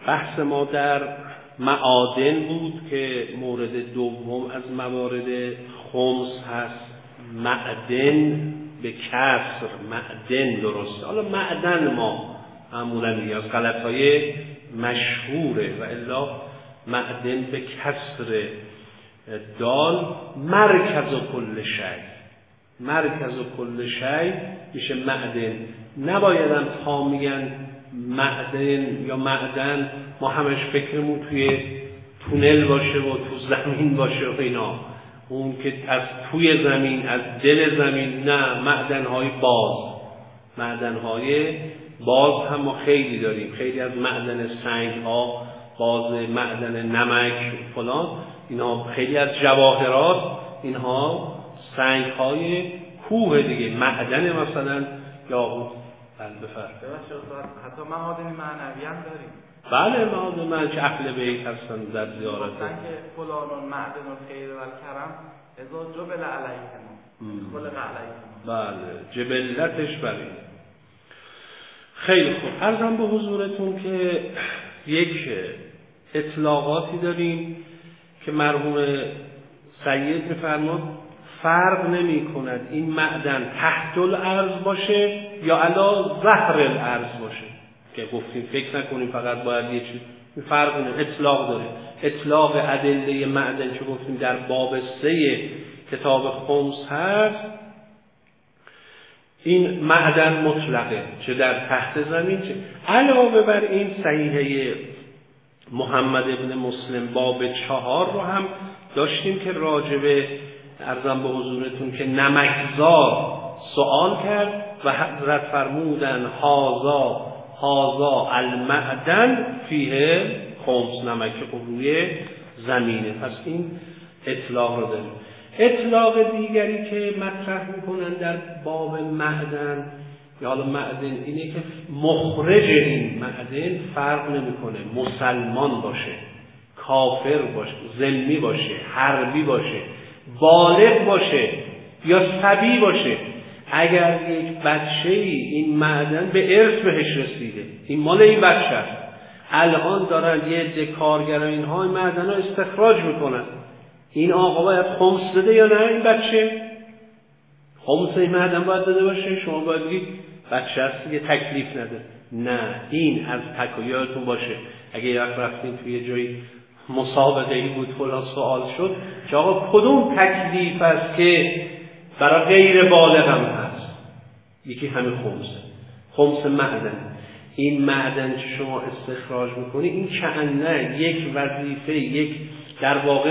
بحث ما در معادن بود که مورد دوم از موارد خمس هست. معدن به کسر، معدن درسته. حالا معدن ما معمولا میگه از غلطهای مشهوره و الا معدن به کسر دال مرکز و کل شی، مرکز و کل شی میشه معدن. نبایدم تا میگن معدن یا معدن ما همش فکرمون توی تونل باشه و تو زمین باشه و اینا، اون که از توی زمین، از دل زمین. نه، معدن‌های باز، معدن‌های باز هم ما خیلی داریم. خیلی از معدن سنگ‌ها باز، معدن نمک فلان، اینا خیلی از جواهرات، اینها سنگ‌های کوه دیگه، معدن مثلا یاقوت. حتی معادن معنوی هم داریم. بله، معادن معنوی که اهل بیت هستن در زیارت. گفتن که فلان معدن الخیر و الکرم اذا جبل علیهم خلق علیهم. بله، جبلتش برای. خیلی خوب، عرضم به حضورتون که یک اطلاقاتی داریم که مرحوم سید می‌فرماد فرق نمی کند این معدن تحت الارض باشه یا علا ظهر الارض باشه، که گفتیم فکر نکنیم فقط باید یه چیز. فرق نمی، اطلاق داره. اطلاق ادله معدن که گفتیم در باب 3 کتاب خمس هست، این معدن مطلقه، چه در تحت زمین چه علاوه بر این. صحیحه محمد ابن مسلم باب 4 رو هم داشتیم که راجبه عرضم به حضورتون که نمکزار سوال کرد و حضرت فرمودن هازا المعدن فیه خمس، نمک روی زمینه. پس این اطلاق رو داریم. اطلاق دیگری که مطرح میکنن در باب معدن یا حالا معدن اینه که مخرج این معدن فرق نمیکنه، مسلمان باشه، کافر باشه، ذمی باشه، حربی باشه، بالغ باشه یا صبی باشه. اگر یک بچه این معدن به ارث بهش رسیده، این مال این بچه است، الان دارن یه عده کارگر اینها این معدن رو استخراج میکنن، این آقا باید خمس بده یا نه؟ این بچه خمس این معدن باید داده باشه؟ شما باید بگید بچه است دیگه، تکلیف نداره. نه، این از تکایاتون باشه. اگه یک رفتین توی جایی مسابقه ای بود فلان سوال شد که آقا کدوم تکلیف است که برای غیر بالغ هم هست، یکی همه خمس معدن. این معدن که شما استخراج میکنی این کأنه یک وظیفه، یک در واقع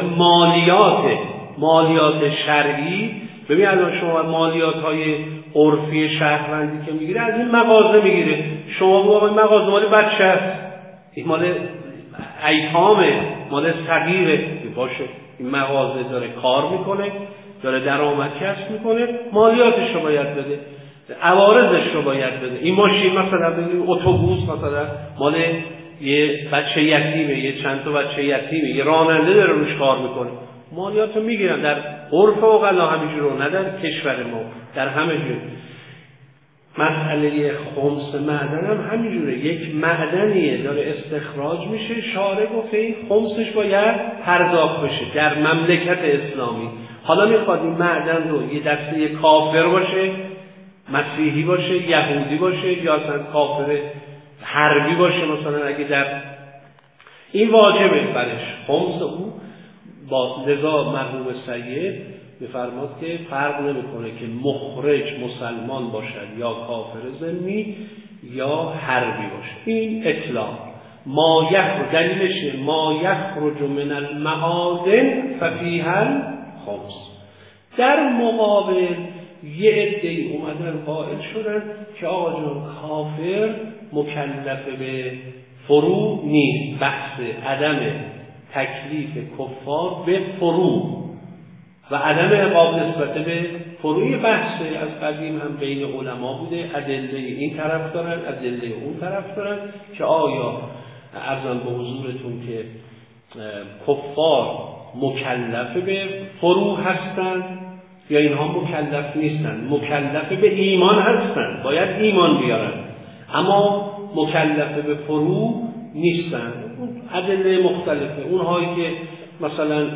مالیات شرعی. ببین الان شما مالیات های عرفی شهروندی که میگیره از این مغازه میگیره، شما بگو آقا این مغازه مال بچه است، این مال ایتامه، مال صغیره، باشه این مغازه داره کار میکنه، داره درآمد کسب میکنه، مالیاتش رو باید بده، عوارضش رو باید بده. این ماشین مثلا ببین اتوبوس مثلا مال یه بچه یتیمه، یه چند تا بچه یتیمه، یه راننده داره روش کار میکنه، مالیات رو میگیرن. در عرف اوغلا همینجور رو، نه در کشور ما، در همه جور. مسئله خمس معدن هم همینجوره، یک معدنیه داره استخراج میشه، شارع گفته این خمسش باید پرداخت بشه در مملکت اسلامی. حالا میخواد این معدن رو یه دسته کافر باشه، مسیحی باشه، یهودی باشه، یا اصلا کافر حربی باشه، مثلا اگه در این واجبه برش خمس او با لذا مرحوم سید میفرماد که فرق نمیکنه که مخرج مسلمان باشد یا کافر ذمی یا حربی باشه. این اطلاق ما یخرج، دلیلش ما یخرج من المعادن ففیها الخمس. در مقابل یه عده‌ای اومدن قائل شدن که آقا جان کافر مکلف به فروع نیست، بحث عدم تکلیف کفار به فروع و عدم عقاب نسبت به فروع بحث از قدیم هم بین علما بوده، ادله این طرف دارن، ادله اون طرف دارن که آیا عرضم به حضورتون که کفار مکلف به فروع هستن یا اینها مکلف نیستن. مکلف به ایمان هستن، باید ایمان بیارن، اما مکلف به فروع نیستن. اون ادله مختلفه، اونهایی که مثلا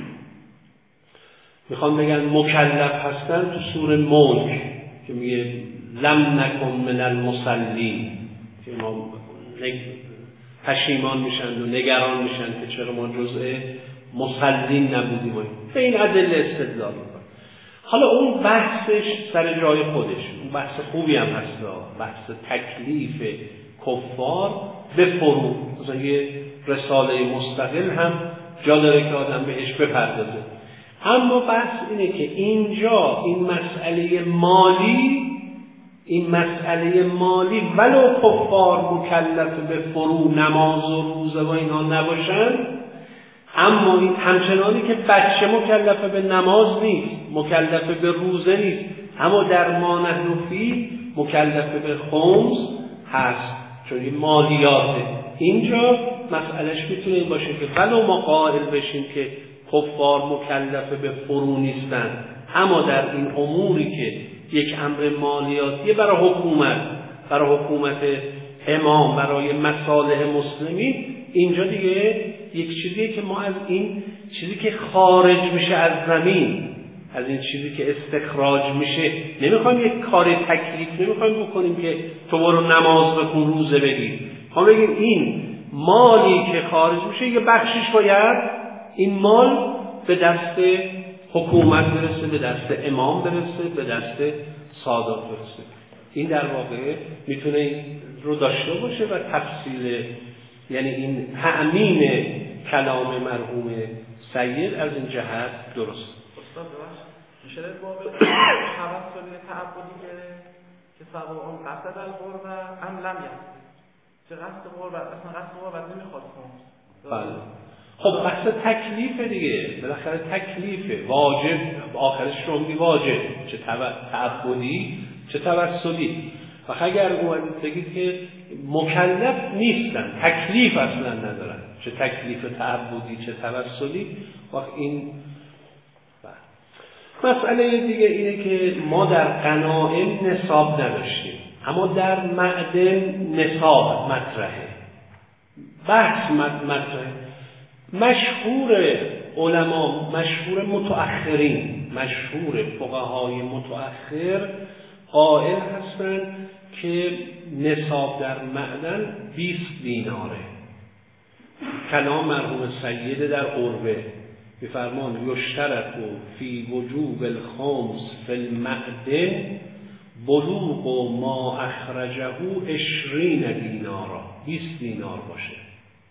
میخوان بگن مکلف هستن تو سوره ملک که میگه لم نکن من المصلین، که ما پشیمان میشن و نگران میشن که چرا ما جزء مصلین نبودیم. به این ادله استدلال میکنن. حالا اون بحثش سر جای خودش، اون بحث خوبی هم هست، بحث تکلیف کفار به فرو، مثلا یه رساله مستقل هم جا داره که آدم بهش بپردازه. اما بحث اینه که اینجا این مسئله مالی ولو کفار مکلف به فرو نماز و روزه و اینا نباشن، اما این همچنانی که بچه مکلف به نماز نیست، مکلف به روزه نیست، اما در ما نحن فیه مکلف به خمس هست، چون این مالیاته. اینجا مسئلهش میتونه این باشه که ولو ما قائل بشیم که کفار مکلف به فرو نیستن، اما در این اموری که یک امر مالیاتیه برای حکومت امام، برای مصالح مسلمین، اینجا دیگه یک چیزیه که ما از این چیزی که خارج میشه از زمین، از این چیزی که استخراج میشه، نمیخوایم یک کار تکلیف نمیخوایم بکنیم که تو برو نماز بکن روزه بگیر. ما بگیم این مالی که خارج میشه یه بخشش باید این مال به دست حکومت برسه، به دست امام برسه، به دست سادات برسه. این در واقع میتونه این رو داشته باشه و تفصیل، یعنی این تعمیم کلام مرحوم سید از این جهت درست. استاد میشه باب توسلی تعبدی که سبب اون قصد القربه ام لم یقصد، چه قصد قربت اصلا قصد قربت نمیخواد کنم. بله خب بحث تکلیف دیگه، بالاخره تکلیف واجب آخرش رو میگه واجب، چه تعبدی چه توسلی. و اگر اومدید بگید که مکلف نیستن، تکلیف اصلا ندارن، چه تکلیف تعبدی چه توسلی، وقت این مسئله دیگه اینه که ما در غنائم نصاب نداشتیم، اما در معدن نصاب مطرحه، بحث مطرحه. مشهور علما، مشهور متأخرین، مشهور فقهای متأخر قائل هستند که نصاب در معدن 20 دیناره. کلام مرحوم سید در قربه می‌فرمان یشترط فی وجوب الخمس فی المعدن بلوغ ما اخرجه 20 دینارا، 20 دینار باشه.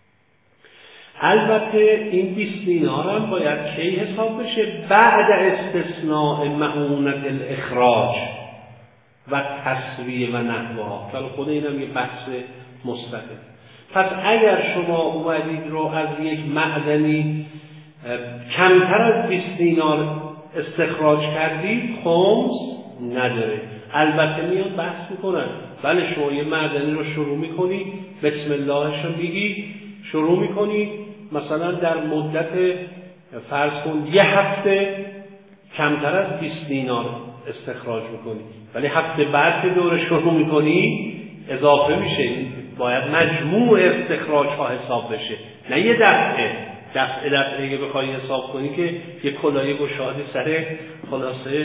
البته این 20 دینار هم باید کی حساب بشه؟ بعد استثناء معونت الاخراج و تسویه و نحوها. ولی خود اینم یه بحث مستقل. پس اگر شما اومدید رو از یک معدنی کمتر از 20 دینار استخراج کردید، خمس نداره. البته میان بحث میکنن بله شما یه معدنی رو شروع میکنی، بسم اللهش رو میگی، شروع میکنی مثلا در مدت فرض کن یه هفته کمتر از 20 دینار استخراج میکنی، ولی هفته بعد که دوره شروع میکنی اضافه میشه. باید مجموع استخراج ها حساب بشه، نه یه دفعه که بخوای حساب کنی که یه کلاه گشادی سر خلاصه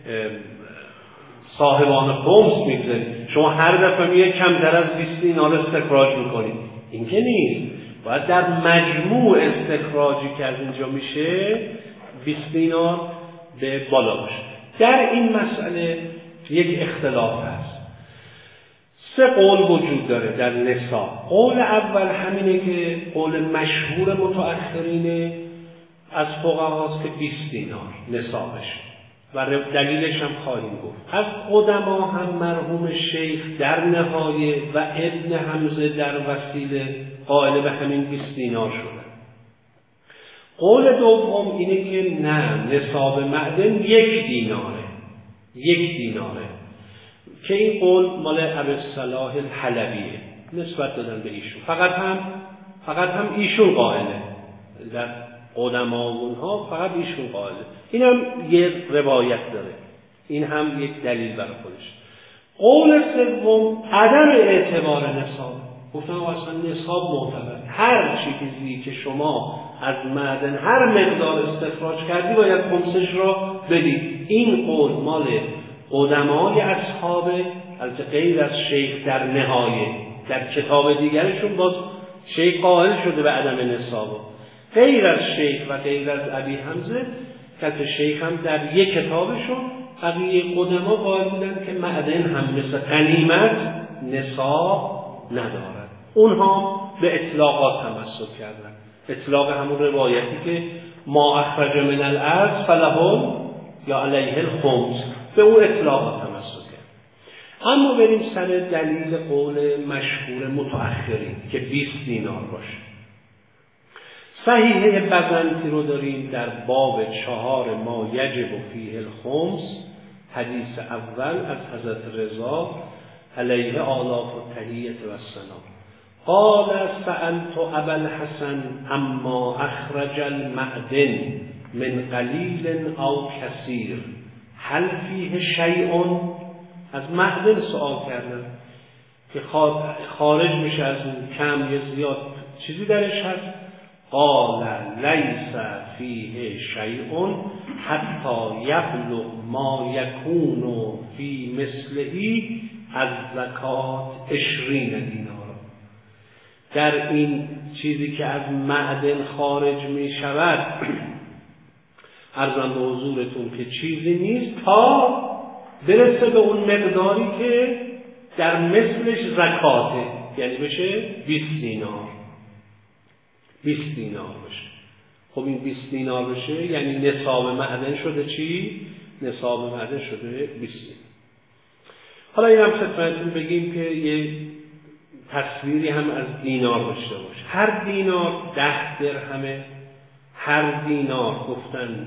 صاحبان خمس میگذاری. شما هر دفعه میگه کمتر از 20 دینار استخراج میکنی، این که نیست. باید در مجموع استخراجی که از اینجا میشه 20 دینار به بالا باشه. در این مسئله یک اختلاف هست. 3 قول وجود داره در نصاب. قول اول همینه که قول مشهور متأخرینه از فقهاست که 20 دینار نصابش و دلیلش هم خواهیم گفت. از قدما هم مرحوم شیخ در نهایه و ابن حمزه در وسیله قائل به همین 20 دینار شدن. قول دوم اینه که نه، نصاب معدن 1 دیناره، 1 دیناره، که این قول مال ابوالصلاح الحلبیه، نسبت دادن به ایشون. فقط هم ایشون قائله، در قدما اونها فقط ایشون قائله. این هم یه روایت داره، این هم یک دلیل برای خودش. قول سوم عدم اعتبار نصاب، گفتن اصلا نصاب معتبر، هر چیزی که شما از معدن هر مقدار استخراج کردی باید خمسش را بدید. این قول مال قدمای اصحابه، البته غیر از شیخ در نهایه، در کتاب دیگرشون باز شیخ قائل شده به عدم نصاب، غیر از شیخ و غیر از ابی حمزه که شیخ هم در یک کتابشون بقیه قدما قائل بودن که معدن هم مثل غنیمت نصاب ندارد. اونها به اطلاقات تمسک کردن. اطلاق همون روایتی که ما اخرج من الارض فله یا علیه الخمس، به اون اطلاقات تمسک کرد. اما بریم سر دلیل قول مشهور متأخرین که 20 دینار باشه. صحیحه بزنطی رو داریم در باب 4 ما یجب فیه الخمس، حدیث اول از حضرت رضا علیه آلاف و تحییت و السلام. قال سألت ابا الحسن اما اخرج المعدن من قلیل او کثیر هل فیه شیء؟ از معدن سؤال کردن که خارج میشه از اون کم یا زیاد چیزی درش هست. قال لیس فیه شیء حتی یبلغ ما یکون فی مثلهی از زکات 20 دینار. در این چیزی که از معدن خارج می شود عرضم به حضورتون که چیزی نیست تا برسه به اون مقداری که در مثلش زکاته، یعنی بشه 20 دینار. 20 دینار بشه. خب این 20 دینار بشه یعنی نصاب معدن شده چی؟ نصاب معدن شده 20 دینار. حالا این هم خدمتتون بگیم که یه تصویری هم از دینار داشته باشه. هر دینار 10 درهمه. هر دینار گفتن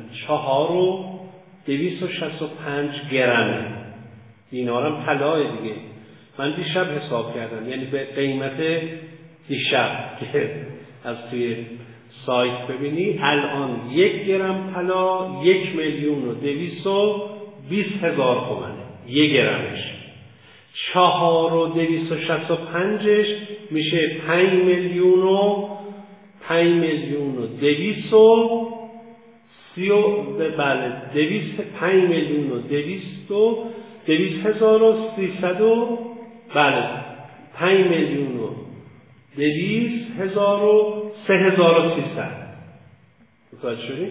4265 گرمه. دینار هم طلاه دیگه. من دیشب حساب کردم، یعنی به قیمت دیشب که از توی سایت ببینی الان 1 گرم طلا 1,220,000 تومانه 1 گرمش. 4265ش میشه 5,200,000 بله 5,200,000 متوجه شدید؟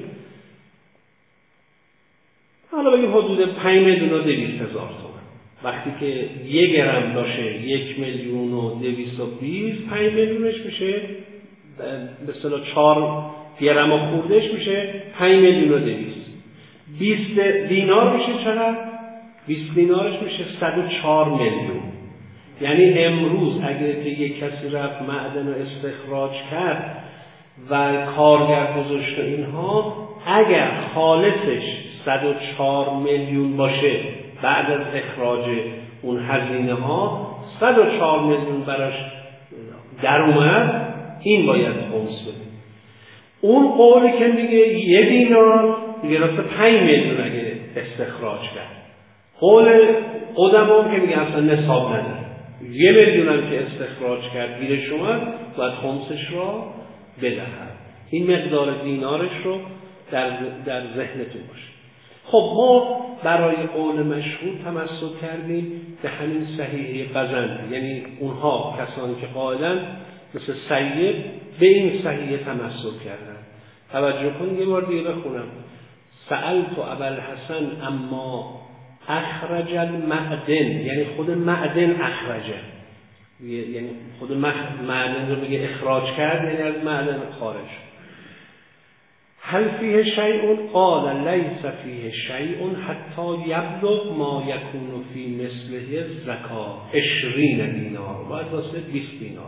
حالا بگیم حدود 5,200,000 تومان. وقتی که 1 گرم باشه 1,220,000 5 میلیونش میشه به اصطلاح 4 گرم و خوردهش میشه 5,200,000. 20 دینار میشه چقدر؟ 20 دینارش میشه 104 میلیون. یعنی امروز اگر که یک کسی رفت معدن رو استخراج کرد و کارگر گذاشت و اینها، اگر خالصش 104 میلیون باشه بعد از اخراج اون هزینه ها 104 میلیون براش در اومد، این باید خمس بده. اون قولی که میگه 1 دینار دیگه راست 5 میلیون اگه استخراج کرد. قول قدما که میگه اصلا نصاب نداره، 1 میلیون هم که استخراج کرد گیرش اومد باید خمسش را بدهد. این مقدار دینارش رو در ذهنتون باشه. خب ما برای قول مشهور تمسک کردیم به همین صحیحه بزنطی، یعنی اونها کسانی که قائلن مثل سید به این صحیحه تمسک کردن. توجه کنید یه بار دیگه بخونم. سألت ابا الحسن اما اخرج المعدن، یعنی خود معدن اخرجه، یعنی خود معدن رو میگه اخراج کرد، یعنی از معدن خارج. هل فیه شیء؟ قال لیس فیه شیء حتی یبلغ ما یکون فی مثله زکات 20 دینار. باید واسه 20 دینار.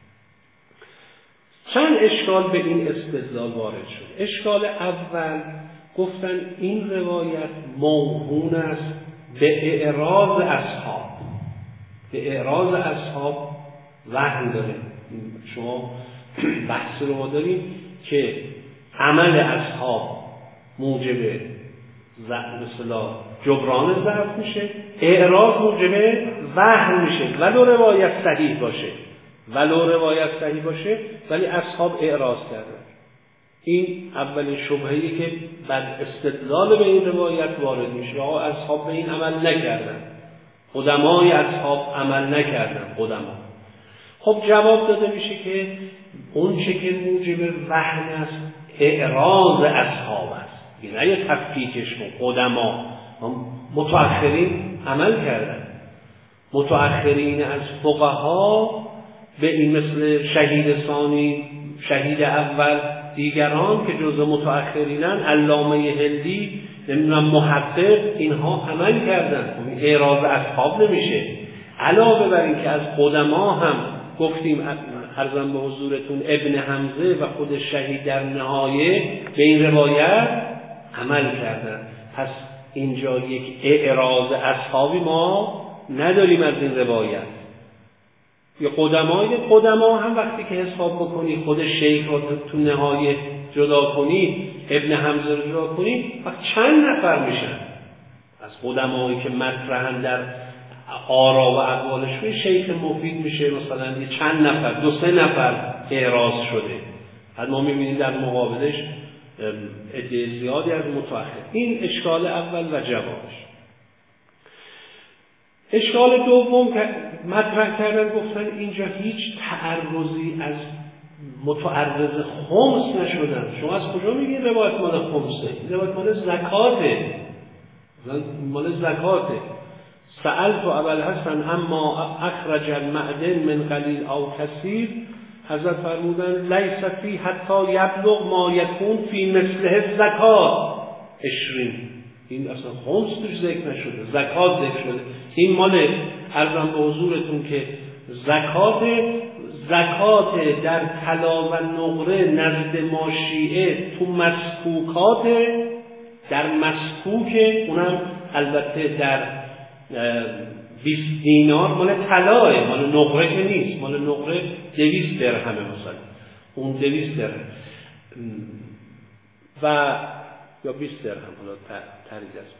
چند اشکال به این استدلال وارد شد. اشکال اول گفتن این روایت موهون است به اعراض اصحاب. به اعراض اصحاب وهم داره. شما بحث رو ما داریم که عمل اصحاب موجب مثلا جبران ضعف میشه، اعراض موجب وهم میشه ولو روایت صحیح باشه. ولو روایت صحیح باشه، ولی اصحاب اعراض کردن. این اولین شبهه‌ای که بعد استدلال به این روایت وارد میشه. آقا اصحاب به این عمل نکردن، قدمای اصحاب عمل نکردن. قدما خب جواب داده میشه که اون چه که موجب وهن است اعراض اصحاب است، نه یه تفکیکش کن. قدما متأخرین عمل کردن. متأخرین از فقها به این مثل شهید ثانی، شهید اول، دیگران که جزء متأخرینن، علامه هندی، نمیدونم محقق، اینها عمل کردن. اعراض اصحاب نمیشه. علاوه بر این که از قدما هم گفتیم، عرضم به حضورتون، ابن حمزه و خود شهید در نهایه به این روایت عمل کردن. پس اینجا یک اعراض اصحابی ما نداریم از این روایت. یا قدما هم وقتی که حساب بکنی، خود شیخ رو تو نهایه جدا کنی، ابن حمزه رو جدا کنی، وقت چند نفر میشن از قدمایی که مطرحن در آرا و اقوالشون؟ شیخ مفید میشه مثلا یه چند نفر، 2-3 نفر اعراض شده. حتی ما میبینیم در مقابلش عده زیادی از متأخر. این اشکال اول و جوابش. اشکال دوم که مطرح کردن، گفتن اینجا هیچ تعرضی از متعرض خمس نشدن. شما از کجا میگین روایت مال خمسه؟ این روایت مال زکاته، مال زکاته. سألت ابوالحسن اما اخرج المعدن من قلیل او کثیر، حضرت فرمودن لیس فی حتی یبلغ ما یکون فی مثله زکات 20. این اصلا خمس توش ذکر نشده، زکات ذکر شده. این مال عرضم به حضورتون که زکات در طلا و نقره نزد ما شیعه تو مسکوکات، در مسکوک، اونم البته در 20 دینار مال طلاه، مال نقره که نیست. مال نقره 200 درهمه مثلا، اون 200 درهم و یا 20 درهم حالا تریز است.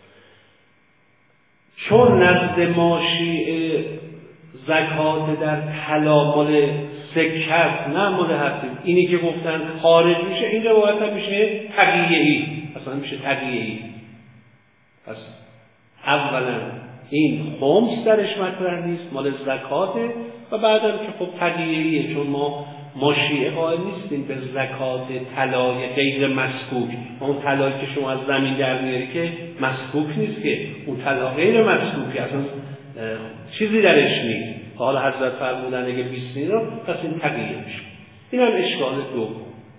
چون نزد ما شیعه زکات در طلا مال سکت، نه مال حقیقی، اینی که گفتن خارج میشه، این روایت هم میشه تقییعی، اصلا میشه تقییعی. پس اولا این خمس درش مطرح نیست، مال زکاته، و بعدم که خب تقییعیه، چون ما شیعه قائل نیستیم به زکات طلای غیر مسکوک. اون طلایی که شما از زمین در میاری که مسکوک نیست، که اون طلا غیر مسکوکه، اصلا چیزی درش نیست. حالا حضرت فرمودن اگه 20 دینار، پس این تقییه میشه. این هم اشکال دوم.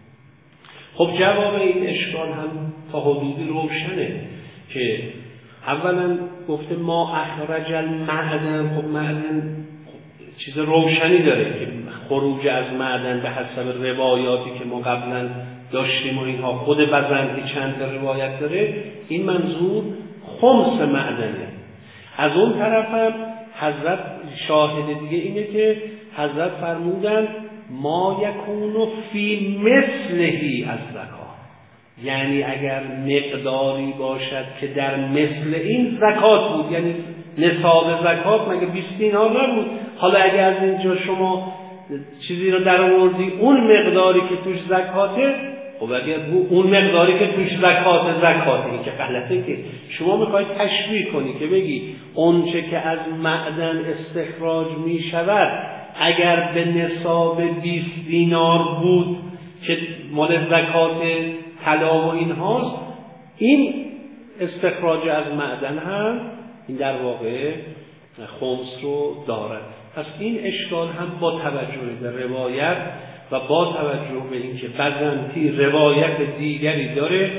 خب جواب این اشکال هم تا حدودی روشنه که اولا گفته ما اخرج المعدن. خب معدن چیز روشنی داره که خروج از معدن به حسب روایاتی که ما قبلا داشتیم و اینها، خود بزنطی چند روایت داره، این منظور خمس معدنه. از اون طرف هم حضرت شاهد دیگه اینه که حضرت فرمودن ما یکونو فی مثلهی از زکات، یعنی اگر مقداری باشد که در مثل این زکات بود، یعنی نصاب زکات مگه 20 دینار نبود؟ حالا اگر از اینجا شما چیزی رو در آوردی اون مقداری که توش زکاته، خب اگر اون مقداری که توش زکاته، این که غلطه که شما میخواید تشبیه کنی که بگی اون چه که از معدن استخراج میشود اگر به نصاب 20 دینار بود که مال زکات طلا و این هاست، این استخراج از معدن هم این در واقع خمس رو دارد. پس این اشکال هم با توجه به روایت و با توجه به اینکه بزنطی روایت دیگری داره،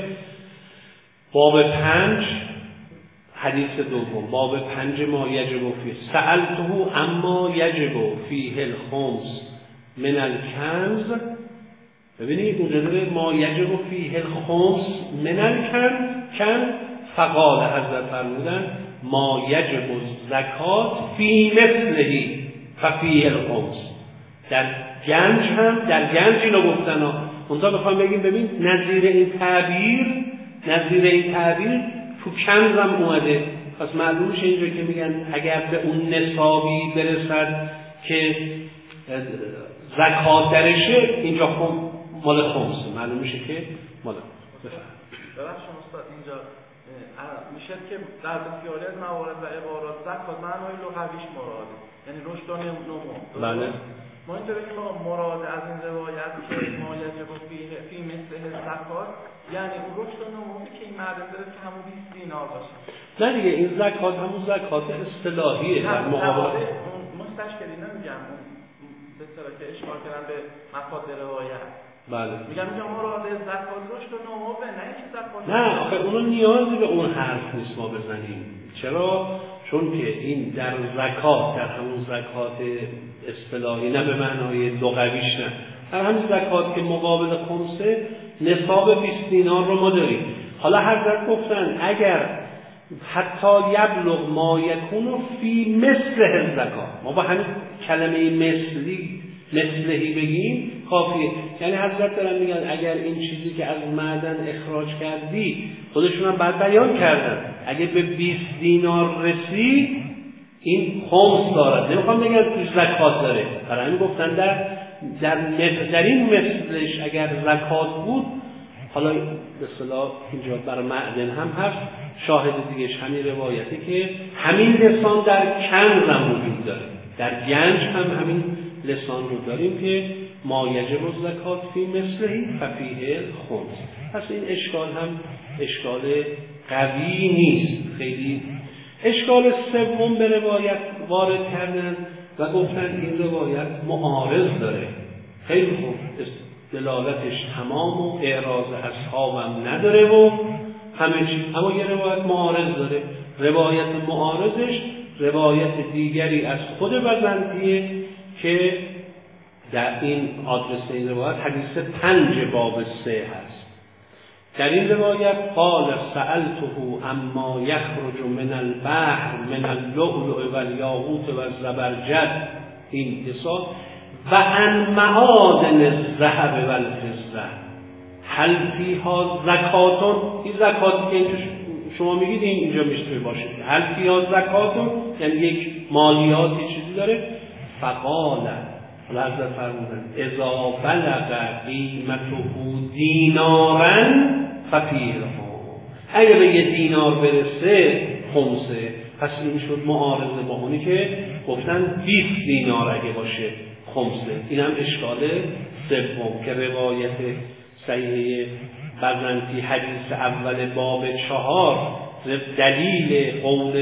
باب 5 حدیث دوم، باب 5 ما یجب فیه سألته اما یجب فیه الخمس من الکنز. ببینید اونجا داره ما یجب فیه الخمس من الکنز، فقال حضرت فرمودن ما یجب الزکات فی مثلهی ففیه الخمس. در گنج هم، در گنج اینو گفتن ها، اونجا بخوام بگیم ببین نظیر این تعبیر تو کنز هم اومده. پس معلومش اینجا که میگن اگر به اون نصابی برسد که زکات درشه اینجا مال خمسه، معلوم میشه که مال ببخشید استاد اینجا میشه که در بسیاری از موارد و عبارات زکات معنای لغویش مراده، یعنی رشد و نمو. بله. ما اینطور بگیم مراد از این روایت که ما یجب فی مثل زکات، یعنی اون رشد و نموی که این معدن داره که همون 20 دینار باشه. نه دیگه این زکات همون زکات اصطلاحیه در مقابل مستشکلی نمیگم به طرح که اشکال کردن به مفاد روایت. بله. میگم مراد زکات رشد و نمو نه اینکه زکات. نه آخه اونو نیازی به اون حرف نیست ما بزنیم. چرا؟ چون که این در زکات، در همون زکات اصطلاحی، نه به معنای لغویش، نه در همون زکات که مقابل خمسه نصاب 20 دینار رو ما داریم. حالا حضرت گفتن اگر حتی یبلغ ما یکون فی مثل زکات، ما با همین کلمه مثلهی بگیم کافیه. یعنی حضرت دارن میگن اگر این چیزی که از معدن اخراج کردی، خودشون هم بعد بیان کردن اگه به 20 دینار رسید این خمس دارد، نمیخوام بگن توش زکات داره. برای همین گفتن در این مثلش اگر زکات بود، حالا به اصطلاح اینجا برای معدن هم هست. شاهد دیگهش همین روایتی که همین لسان در کنز هم وجود داره، در گنج هم همین لسان رو داریم که ما یجب الزکات فی مثلهی ففیه خمس. پس این اشکال هم اشکال قوی نیست. خیلی اشکال سوم به روایت وارد کردن و گفتن این روایت معارض داره. خیلی خوب، دلالتش تمام و اعراض اصحابم نداره و همه چیز، اما یه روایت معارض داره. روایت معارضش روایت دیگری از خود بزنطیه که در این آدرس این روایت حدیث 5 باب 3 هست. در این روایت قال سألته اما یخرج من البحر من اللؤلؤ والیاقوت والزبرجد، این حساب و عن معادن الذهب والفضه هل فیها زکاتون. این زکاتی که شما میگید اینجا میشه باشه، هل فیها زکاتون یعنی یک مالیاتی چیزی داره. فقال، حضرت فرمودن اذا بلغ قیمته دینارا ففیه، اگه به یه دینار برسه خمسه. پس این شد معارضه با اونی که گفتن 20 دینار اگه باشه خمسه. این هم اشکال سوم که روایت صحیح بزنطی حدیث اول باب 4 دلیل قول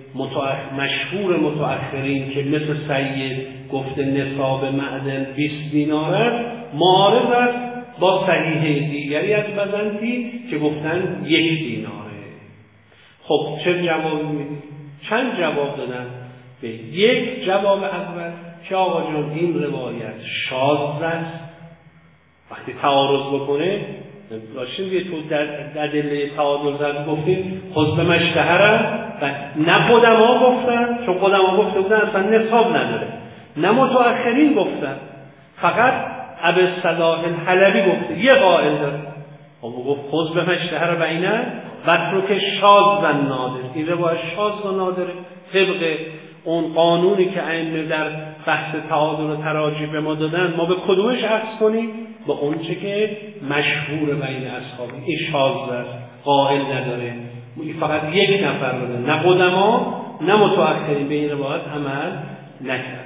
مشهور متأخرین که مثل سید گفته نصاب معدن 20 دینار است، معارض است با صحیح دیگری از بزنطی که گفتن 1 دیناره. خب چه جوابی میدید؟ چند جواب دادن؟ به یک جواب اول که آقا جان این روایت شاذ است، وقتی تعارض بکنه راشین یه تو در دل تعادل زد گفتیم خود مشتهرم و نه قدما گفتن، چون قدما گفته بودن اصلا نصاب نداره، نه متأخرین گفتن، فقط ابو صلاح الحلبی گفته یه قائل داره. خب گفت خود مشتهر بینه و ترک شاذ و نادر. این روایت شاذ و نادره طبق اون قانونی که ائمه در بحث تعادل و تراجی به ما دادن. ما به کدومش عکس کنیم؟ به اون چه که مشهور بین اصحاب. این شاذ است، قائل نداره، فقط یک نفر رو نه قدما نه متأخرین به این روایت عمل نکرد.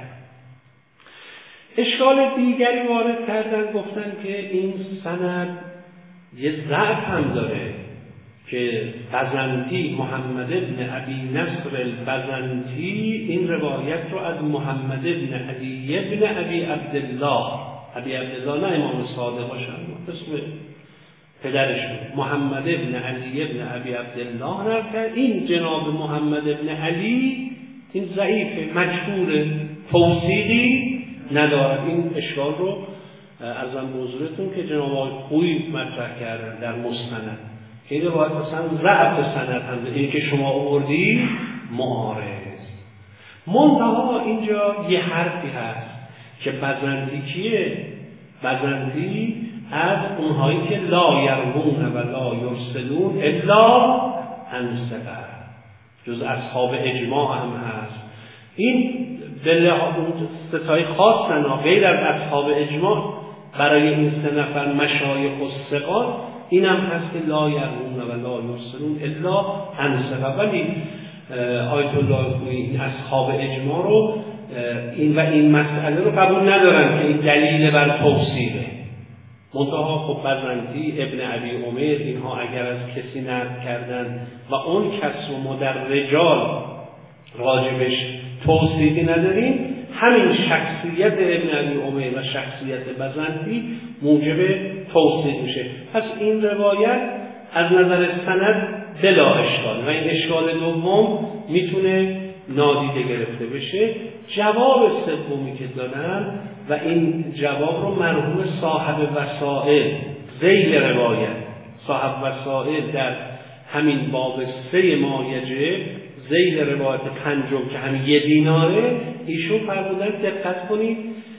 اشکال دیگری وارد کردن، گفتن که این سند یه ضعف هم داره که بزنطی محمد ابن ابی نصر البزنطی این روایت رو از محمد ابن علی ابن ابی عبدالله، ابی عبدالله نه امام صادق باشن، اسم پدرش بود محمد ابن علی ابن ابی عبدالله نرکه. این جناب محمد ابن علی این ضعیفه، مجهوله، توثیقی ندارد. این اشکال رو ارزم به حضورتون که جناب آقای خویی مطرح کردن در مستند که این روایت مثلا ضعف سند هم این که شما آوردی معارض. منتها اینجا یه حرفی هست که بزنطی کیه؟ بزنطی از اونهایی که لا یرمون و لا یرسلون الا عن ثقه، جز اصحاب اجماع هم هست. این به لحاظ ستای خاص غیر از اصحاب اجماع برای این 3 نفر مشایخ و ثقات این هم هست که لا یرمون و لا یرسلون الا عن ثقه. ولی آیت الله خویی اصحاب اجماع رو این مسئله رو قبول ندارن که این دلیل بر توصیله. منتها خب بزرگی ابن ابی عمر اینها اگر از کسی نقل کردن و اون کس رو ما در رجال راجبش توصیفی نداریم، همین شخصیت ابن ابی عمر و شخصیت بزرگی موجب توصیف میشه. پس این روایت از نظر سند بلا اشکال و این اشکال دوم میتونه نادیده گرفته بشه. جواب سومی که دادن و این جواب رو مرحوم صاحب وسائل ذیل روایت صاحب وسائل در همین باب 3 مایجه ذیل روایت 5 که همین 1 دیناره ایشون فرمودن دقت کنید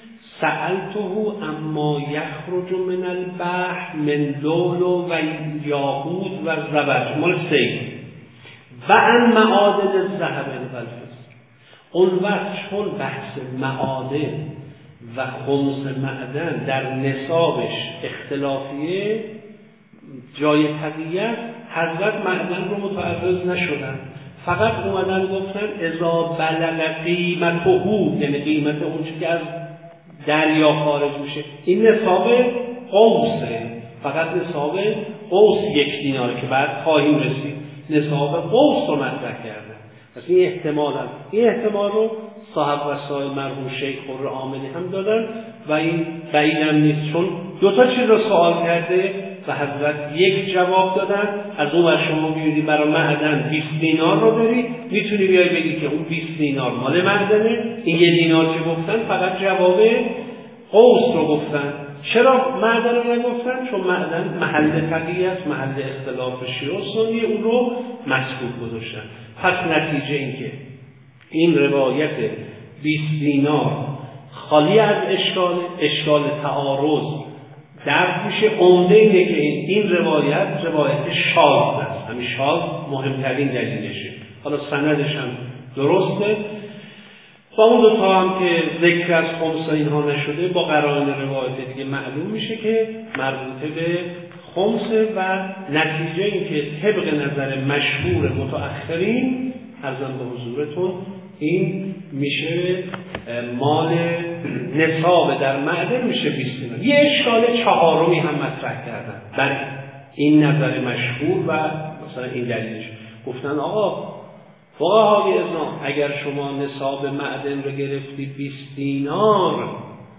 سألته اما یخرج من البحر من لؤلؤ و یاقوت و زبرجد مال 3 و عن معادن الذهب والفضة. اون وقت چون بحث معادن و خمس معدن در نصابش اختلافیه جای طبیعت حضرت معدن رو متعرض نشدن، فقط اومدن گفتن اذا بلغ قیمته، یعنی قیمت اون چیزی که از دریا خارج میشه این نصاب قوسه، فقط نصاب قوس 1 دیناره که بعد خواهیم رسید نصاب قوس رو مطرح کردن. پس این احتمال رو صاحب وسائل مرحوم شیخ خور عاملی هم دادن و این بعید هم نیست، چون 2 چیز رو سوال کرده و حضرت 1 جواب دادن. از اون ور شما بیودی برای معدن 20 دینار رو داری، میتونی بیای بگی که اون 20 دینار مال معدنه، این 1 دینار که گفتن فقط جواب قوس رو گفتن. چرا معدن رو نگفتن؟ چون معدن محل تقیه است، محل اختلاف شیعه و سنی، اون رو مسکوت گذاشتن. پس نتیجه این که این روایت 20 دینار خالی از اشکال تعارض درک میشه. عمده اینه که این روایت شاذ است، همین شاذ مهمترین دلیلشه. حالا سندش هم درسته با اون 2 هم که ذکر از خمس اینها نشده، با قرائن روایت دیگه معلوم میشه که مربوطه به خمسه و نتیجه این که طبق نظر مشهور متأخرین ارزم به حضورتون این میشه مال نصاب در معدن میشه 20 دینار. یه اشکال 4 هم مطرح کردن بر این نظر مشهور و مثلا این دلیلش گفتن آقا فقهای اسلام اگر شما نصاب معدن رو گرفتی 20 دینار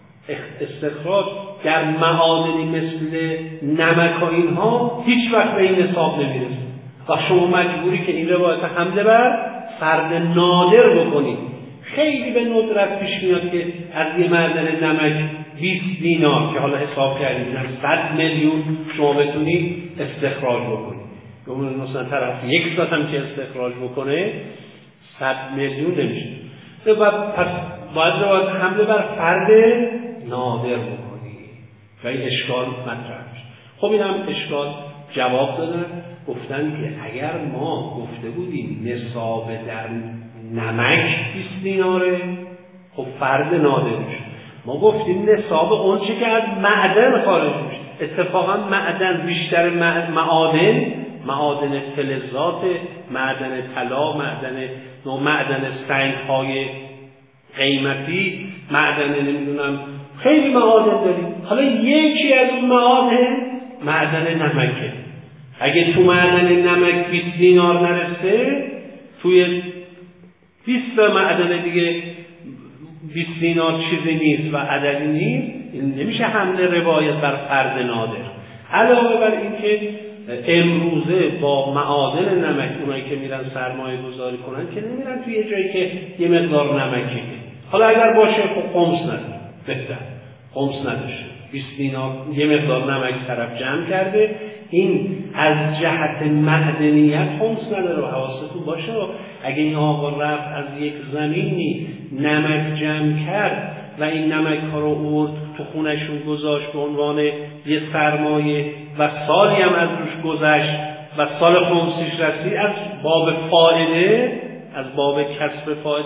استخراج در معادنی مثل نمک و اینها هیچ وقت به این نصاب نمیرسه و شما مجبوری که این روایت حمله بر فرد نادر بکنید. خیلی به ندرت پیش میاد که از یه معدن نمک 20 دینار که حالا حساب کردیم 100 میلیون شما بتونید استخراج بکنید. مثلا طرف 1 ساعت هم که استخراج بکنه 100 میلیون نمیشه و پس باید روایت حمله بر فرد نادر بکنی و این اشکال مطرح میشه. خب این هم اشکال جواب دادن، گفتن که اگر ما گفته بودیم نصاب در نمک 20 دیناره خب فرد نادر میشه، ما گفتیم نصاب اون چه که از معدن خارج میشه. اتفاقا معدن بیشتر معادن فلزات، معدن طلا، معدن سنگ‌های قیمتی، معدن نمیدونم خیلی معادن داریم. حالا یکی از اون معدن نمکه. اگه تو معدن نمک 20 دینار نرسه، توی 20 معدن دیگه 20 دینار چیزی نیست و عددی نیست، این نمیشه حمله روایت بر فرد نادر. علاوه بر این که امروزه با معادن نمک اونایی که میرن سرمایه گذاری کنن که نمیرن توی یه جایی که یه مقدار نمکه، حالا اگر باشه خب خمس نداره، بهتر خمس نداشته 20 دینار یه مقدار نمک طرف جمع کرده، این از جهت معدنیت خمس نداره. و حواستون باشه اگه این آقا رفت از یک زمینی نمک جمع کرد و این نمک ها رو آورد تو خونشون گذاشت به عنوان یه سرمایه و سالی هم از روش گذشت و سال خمسیش رسید، از باب فایده، از باب کسب فایده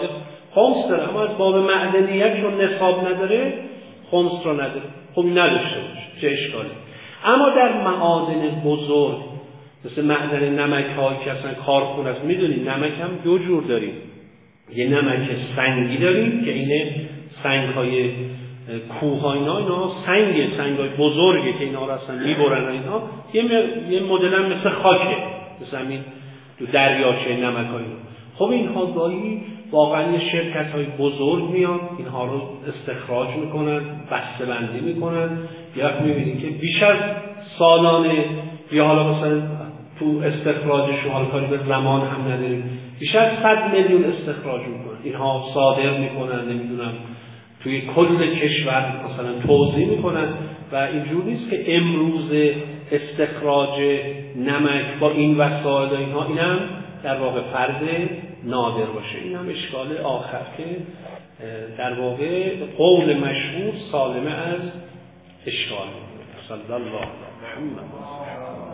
خمس داره، اما باب معدنیت چون نصاب نداره خمس رو نداره. خب نداشته باشه، چه اشکالی. اما در معادن بزرگ مثل معدن نمک ها که اصلا کارخونه است، میدونید نمک هم دو جور داریم، یه نمک سنگی داریم که اینه سنگ های کوه ها، اینا سنگ های بزرگه که اینا رو اصلا میبرن، اینا یه مدل هم مثل خاکه، مثل همین تو دریاچه نمک ها اینا. خب اینها گاهی واقعا یه شرکت های بزرگ میان اینها رو استخراج میکنن، بسته بندی میکنن، یه وقت میبینید که بیش از سالانه، یا حالا مثلا تو استخراجشون حالا کاری به زمان هم نداریم، بیش از 100 میلیون استخراج میکنن، اینها صادر میکنن، نمیدونم توی کل کشور مثلا توزیع میکنن. و اینجور نیست که امروز استخراج نمک با این وسایل اینها اینم در واقع فرض نادر باشه. این هم اشکال آخر که در واقع قول مشهور سالمه از اشکال. صلی الله علیه و محمد.